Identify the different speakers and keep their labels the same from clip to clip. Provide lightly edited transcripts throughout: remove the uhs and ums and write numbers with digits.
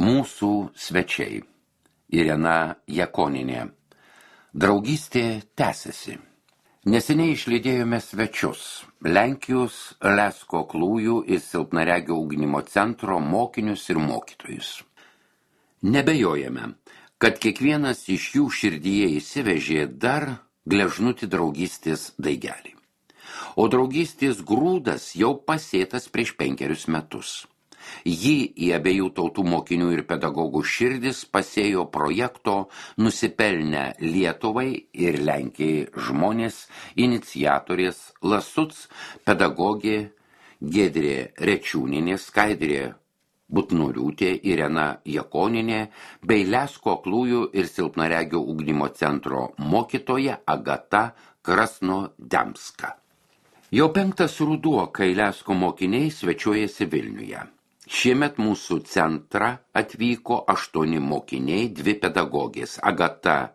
Speaker 1: Mūsų svečiai. Irena Jakoninė. Draugystė tęsiasi. Neseniai išlydėjome svečius. Lenkijos Lesko aklųjų ir silpnaregio ugdymo centro mokinius ir mokytojus. Nebejojame, kad kiekvienas iš jų širdyje įsivežė dar gležnutį draugystės daigelį. O draugystės grūdas jau pasėtas prieš 5 metus. Jį į abiejų tautų mokinių ir pedagogų širdis pasėjo projekto nusipelnę Lietuvai ir Lenkijai žmonės, iniciatorės Lasuc, pedagogė Giedrė Rečiūnienė, Skaidrė Butnoriūtė, Irena Jakoninė bei Lesko aklųjų ir silpnaregio ugdymo centro mokytoja Agata Krasnodemska. Jau 5 ruduo, kai Lesko mokiniai svečiuojasi Vilniuje. Šiemet mūsų centrą atvyko 8 mokiniai, 2 pedagogės – Agata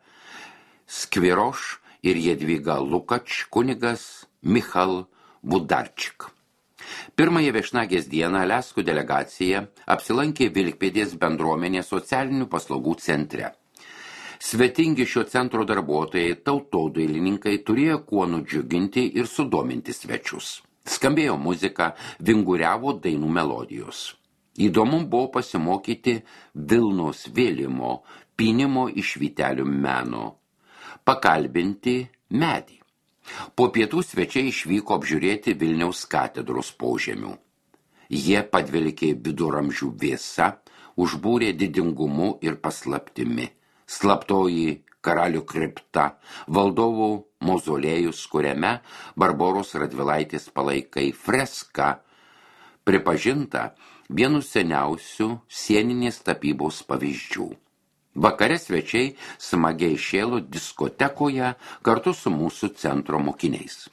Speaker 1: Skviroš ir Jadvyga Lukač, kunigas Michal Budarčik. Pirmąją viešnagės dieną Lesko delegacija apsilankė Vilkpėdės bendruomenės socialinių paslaugų centre. Svetingi šio centro darbuotojai, tautodailininkai turėjo kuo nudžiuginti ir sudominti svečius. Skambėjo muzika, vinguriavo dainų melodijos. Įdomu buvo pasimokyti Vilnos vėlimo, pynimo iš vytelių meno, pakalbinti medį. Po pietų svečiai išvyko apžiūrėti Vilniaus katedros požemių. Jie padvelkė viduramžių vėsa, užbūrė didingumu ir paslaptimi. Slaptoji karalių kripta, valdovų mauzolėjus, kuriame Barboros Radvilaitės palaikai, freska, pripažinta vienu seniausių sieninės tapybos pavyzdžių. Vakare svečiai smagiai šėlo diskotekoje kartu su mūsų centro mokiniais.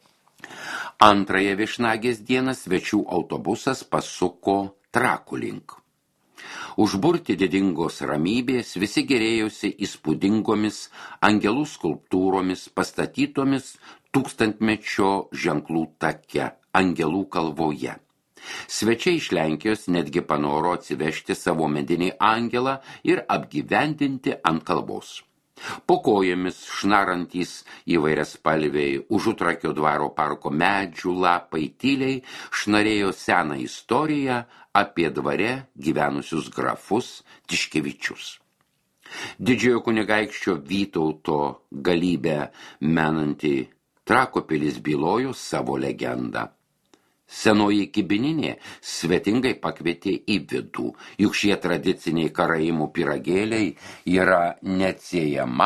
Speaker 1: Antrąją viešnagės dieną svečių autobusas pasuko Trakų link. Užburti didingos ramybės visi gėrėjosi įspūdingomis angelų skulptūromis pastatytomis tūkstantmečio ženklų take, Angelų kalvoje. Svečiai iš Lenkijos netgi panoro atsivežti savo medinį angelą ir apgyvendinti ant kalvos. Po kojomis šnarantys įvairias spalviai Užutrakio dvaro parko medžių lapai tyliai šnarėjo seną istoriją apie dvare gyvenusius grafus Tiškevičius. Didžiojo kunigaikščio Vytauto galybę menanti Trakų pilis bylojo savo legendą. Senoji kibininė svetingai pakvietė į vidų, juk šie tradiciniai karaimų pyragėliai yra neatsiejama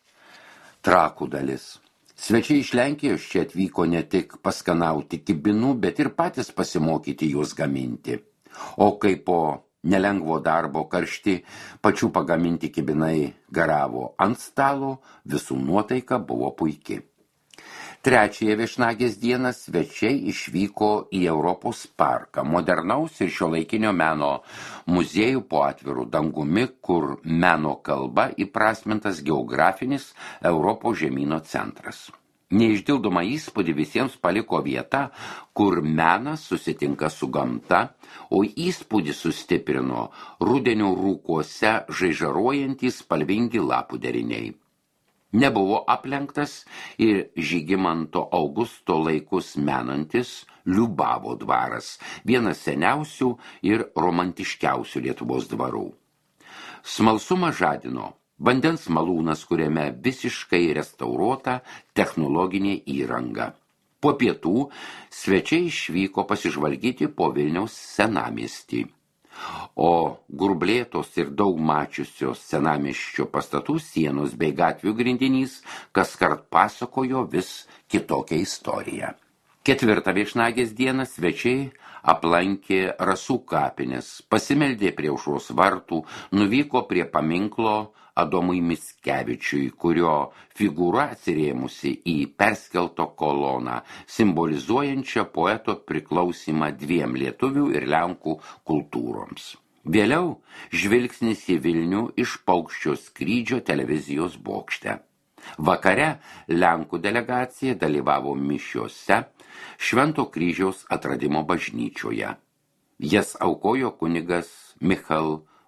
Speaker 1: Trakų dalis. Svečiai iš Lenkijos čia atvyko ne tik paskanauti kibinų, bet ir patys pasimokyti juos gaminti. O kai po nelengvo darbo karšti pačių pagaminti kibinai garavo ant stalo, visų nuotaika buvo puiki. Trečiąją viešnagės dieną svečiai išvyko į Europos parką, modernaus ir šiuolaikinio meno muziejų po atviru dangumi, kur meno kalba įprasmintas geografinis Europos žemyno centras. Neišdildomą įspūdį visiems paliko vieta, kur menas susitinka su gamta, o įspūdį sustiprino rudenio rūkuose žaižaruojantys spalvingi lapų deriniai. Nebuvo aplenktas ir Žygimanto Augusto laikus menantis Liubavo dvaras, vienas seniausių ir romantiškiausių Lietuvos dvarų. Smalsumą žadino vandens malūnas, kuriame visiškai restauruota technologinė įranga. Po pietų svečiai išvyko pasižvalgyti po Vilniaus senamiestį. O gurblėtos ir daug mačiusios senamiesčio pastatų sienos bei gatvių grindinys kaskart pasakojo vis kitokią istoriją. 4. viešnagės dieną svečiai aplankė Rasų kapines, pasimeldė prie aušros vartų, nuvyko prie paminklo Adomui Mickevičiui, kurio figūra atsirėmusi į perskelto koloną, simbolizuojančią poeto priklausimą 2 lietuvių ir lenkų kultūroms. Vėliau žvilgsnis į Vilnių iš paukščio skrydžio televizijos bokšte. Vakare Lenkų delegacija dalyvavo mišiose Švento kryžiaus atradimo bažnyčioje. Jas aukojo kunigas Michal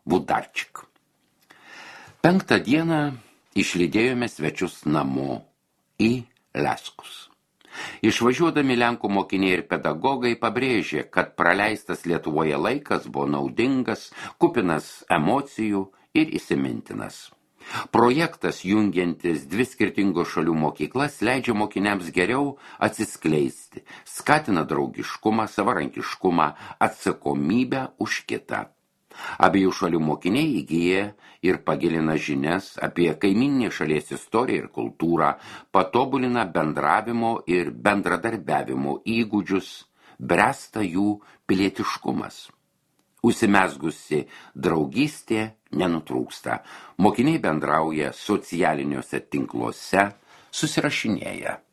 Speaker 1: Vudarčik. 5 dieną išlydėjome svečius namo į Leskus. Išvažiuodami Lenkų mokiniai ir pedagogai pabrėžė, kad praleistas Lietuvoje laikas buvo naudingas, kupinas emocijų ir įsimintinas. Projektas jungiantis 2 skirtingų šalių mokyklas leidžia mokiniams geriau atsiskleisti, skatina draugiškumą, savarankiškumą, atsakomybę už kitą. Abiejų šalių mokiniai įgyja ir pagilina žinias apie kaimyninį šalies istoriją ir kultūrą, patobulina bendravimo ir bendradarbiavimo įgūdžius, bręsta jų pilietiškumas. Užsimezgusi draugystė nenutrūksta. Mokiniai bendrauja socialiniuose tinkluose, susirašinėja.